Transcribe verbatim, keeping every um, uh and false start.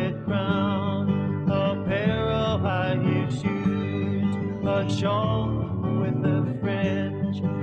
velvet crown, a pair of high heel shoes, a shawl with a fringe,